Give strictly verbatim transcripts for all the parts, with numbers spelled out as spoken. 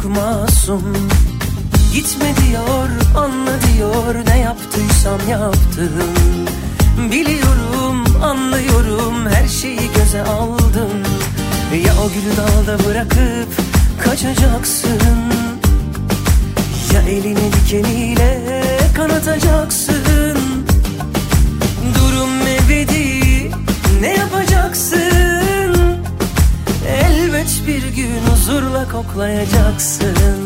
çocuk masum. Gitme diyor, anla diyor, ne yaptıysam yaptım. Biliyorum, anlıyorum, her şeyi göze aldım. Ya o gülü dalda bırakıp kaçacaksın, ya elini dikeniyle kanatacaksın. Durum ebedi, ne yapacaksın? Elbet bir gün huzurla koklayacaksın.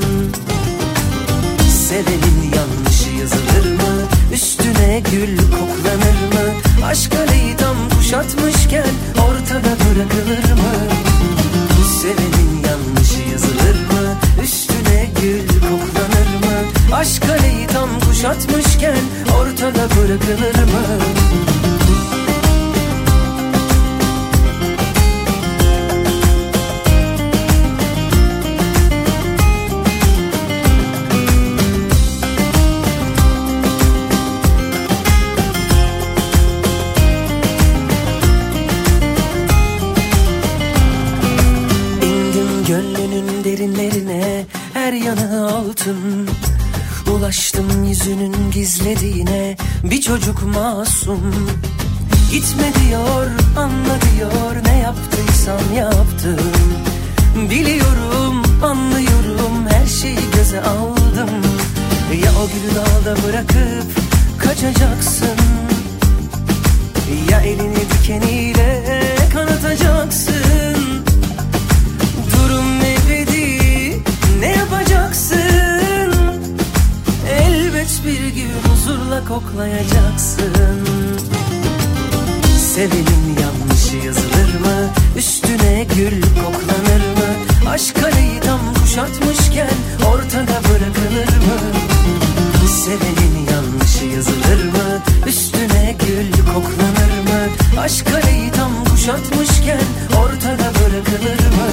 Sevenin yanlışı yazılır mı? Üstüne gül koklanır mı? Aşk aleyi tam kuşatmışken ortada bırakılır mı? Sevenin yanlışı yazılır mı? Üstüne gül koklanır mı? Aşk aleyi tam kuşatmışken ortada bırakılır mı? Gönlünün derinlerine, her yanı altın. Ulaştım yüzünün gizlediğine, bir çocuk masum. Gitme diyor, anla diyor, ne yaptıysam yaptım. Biliyorum, anlıyorum, her şeyi göze aldım. Ya o gülü dalda bırakıp kaçacaksın, ya elini dikeniyle kanatacaksın. Durum ebedi, ne yapacaksın? Elbet bir gün huzurla koklayacaksın. Sevenin yanlışı yazılır mı? Üstüne gül koklanır mı? Aşk aleyi tam kuşatmışken ortada bırakılır mı? Sevenin yanlışı yazılır mı? Üstüne gül koklanır mı? Aşk aleyi tam kuşatmışken ortada bırakılır mı?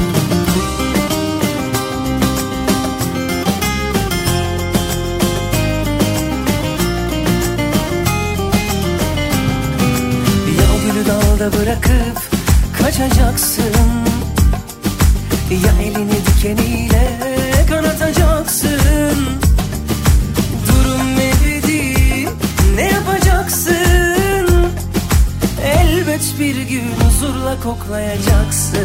Dalda bırakıp kaçacaksın, ya elini dikeniyle kanatacaksın. Durum ebedi, ne yapacaksın? Elbet bir gün huzurla koklayacaksın.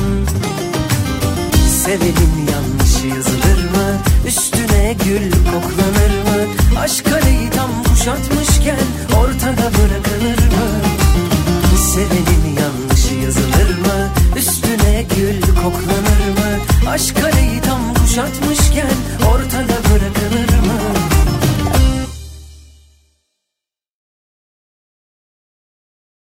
Sevenin yanlışı yazılır mı? Üstüne gül koklanır mı? Aşk aleyi tam kuşatmışken ortada bırakılır mı? Sevenin yanlışı yazılır mı? Üstüne gül koklanır mı? Aşk aleyi tam kuşatmışken ortada